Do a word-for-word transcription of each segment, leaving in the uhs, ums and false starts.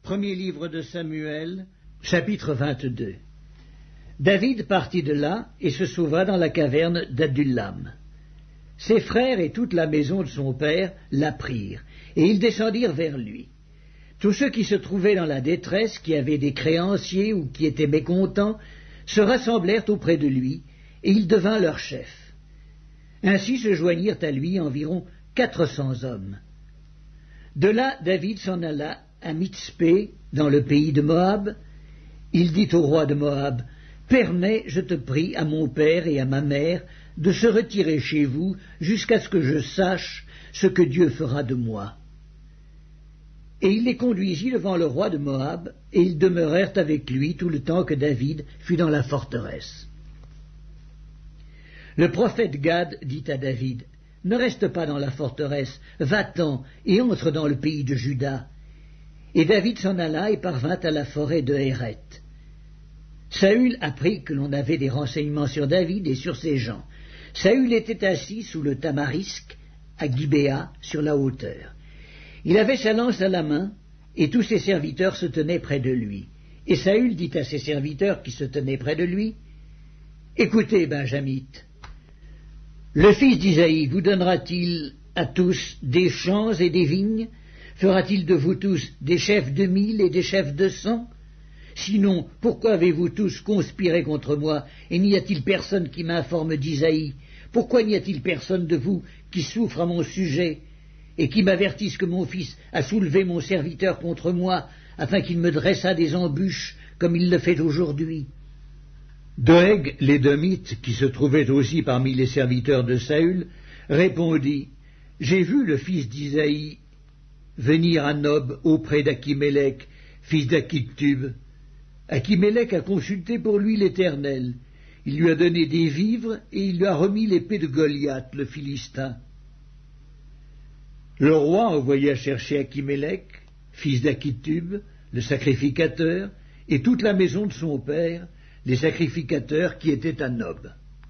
Premier livre de Samuel, chapitre vingt-deux. David partit de là et se sauva dans la caverne d'Adullam. Ses frères et toute la maison de son père l'apprirent, et ils descendirent vers lui. Tous ceux qui se trouvaient dans la détresse, qui avaient des créanciers ou qui étaient mécontents, se rassemblèrent auprès de lui, et il devint leur chef. Ainsi se joignirent à lui environ quatre cents hommes. De là, David s'en alla à Mitzpé, dans le pays de Moab. Il dit au roi de Moab, « Permets, je te prie, à mon père et à ma mère, de se retirer chez vous jusqu'à ce que je sache ce que Dieu fera de moi. » Et il les conduisit devant le roi de Moab, et ils demeurèrent avec lui tout le temps que David fut dans la forteresse. Le prophète Gad dit à David, « Ne reste pas dans la forteresse, va-t'en et entre dans le pays de Juda. » Et David s'en alla et parvint à la forêt de Héret. Saül apprit que l'on avait des renseignements sur David et sur ses gens. Saül était assis sous le tamarisque, à Gibéa, sur la hauteur. Il avait sa lance à la main, et tous ses serviteurs se tenaient près de lui. Et Saül dit à ses serviteurs qui se tenaient près de lui, « Écoutez, Benjamites, le fils d'Isaïe vous donnera-t-il à tous des champs et des vignes? Fera-t-il de vous tous des chefs de mille et des chefs de cent? Sinon, pourquoi avez-vous tous conspiré contre moi, et n'y a-t-il personne qui m'informe d'Isaïe? Pourquoi n'y a-t-il personne de vous qui souffre à mon sujet, et qui m'avertisse que mon fils a soulevé mon serviteur contre moi, afin qu'il me dressât des embûches, comme il le fait aujourd'hui? » Doeg, l'édomite, qui se trouvait aussi parmi les serviteurs de Saül, répondit, « J'ai vu le fils d'Isaïe venir à Nob auprès d'Akimélec, fils d'Akitub. Akimélec a consulté pour lui l'Éternel. Il lui a donné des vivres et il lui a remis l'épée de Goliath, le Philistin. » Le roi envoya chercher Akimélec, fils d'Akitub, le sacrificateur, et toute la maison de son père, les sacrificateurs qui étaient à Nob.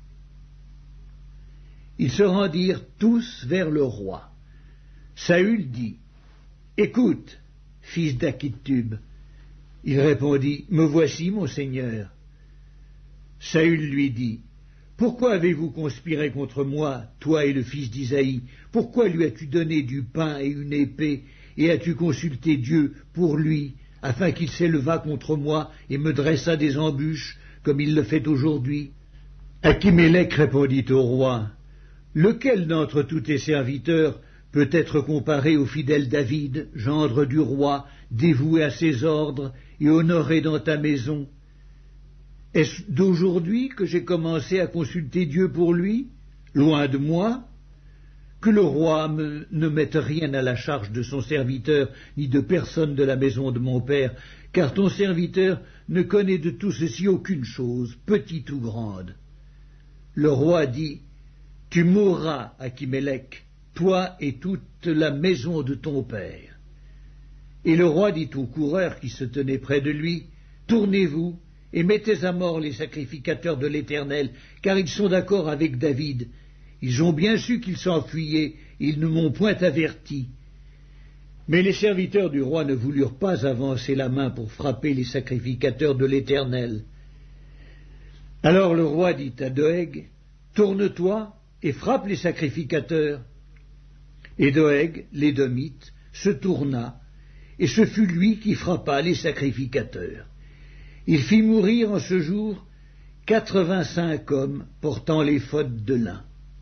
Ils se rendirent tous vers le roi. Saül dit, « Écoute, fils d'Akitub. » Il répondit, « Me voici, mon seigneur. » Saül lui dit, « Pourquoi avez-vous conspiré contre moi, toi et le fils d'Isaïe? Pourquoi lui as-tu donné du pain et une épée, et as-tu consulté Dieu pour lui, afin qu'il s'élevât contre moi et me dressât des embûches, comme il le fait aujourd'hui? » Akimélec répondit au roi, « Lequel d'entre tous tes serviteurs peut être comparé au fidèle David, gendre du roi, dévoué à ses ordres et honoré dans ta maison? Est-ce d'aujourd'hui que j'ai commencé à consulter Dieu pour lui? Loin de moi. Que le roi me, ne mette rien à la charge de son serviteur, ni de personne de la maison de mon père, car ton serviteur ne connaît de tout ceci aucune chose, petite ou grande. » Le roi dit, « Tu mourras, Akimélec, toi et toute la maison de ton père. » Et le roi dit aux coureurs qui se tenaient près de lui, « Tournez-vous et mettez à mort les sacrificateurs de l'Éternel, car ils sont d'accord avec David. Ils ont bien su qu'ils s'enfuyaient, ils ne m'ont point averti. » Mais les serviteurs du roi ne voulurent pas avancer la main pour frapper les sacrificateurs de l'Éternel. Alors le roi dit à Doeg, « Tourne-toi et frappe les sacrificateurs. » Et Doeg, l'édomite, se tourna, et ce fut lui qui frappa les sacrificateurs. Il fit mourir en ce jour quatre-vingt-cinq hommes portant l'éphod de lin.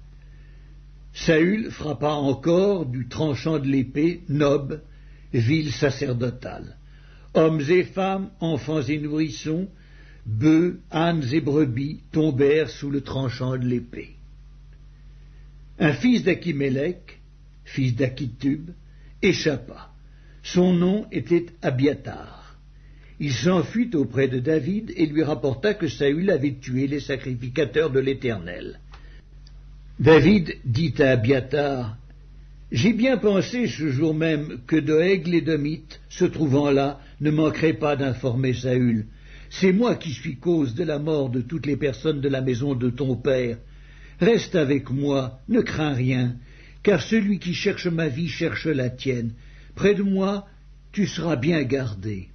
Saül frappa encore du tranchant de l'épée Nob, ville sacerdotale. Hommes et femmes, enfants et nourrissons, bœufs, ânes et brebis tombèrent sous le tranchant de l'épée. Un fils d'Akimélec, fils d'Akitub, échappa. Son nom était Abiatar. Il s'enfuit auprès de David et lui rapporta que Saül avait tué les sacrificateurs de l'Éternel. David dit à Abiatar, « J'ai bien pensé ce jour même que Doeg l'édomite, se trouvant là, ne manquerait pas d'informer Saül. C'est moi qui suis cause de la mort de toutes les personnes de la maison de ton père. Reste avec moi, ne crains rien, car celui qui cherche ma vie cherche la tienne. Près de moi, tu seras bien gardé.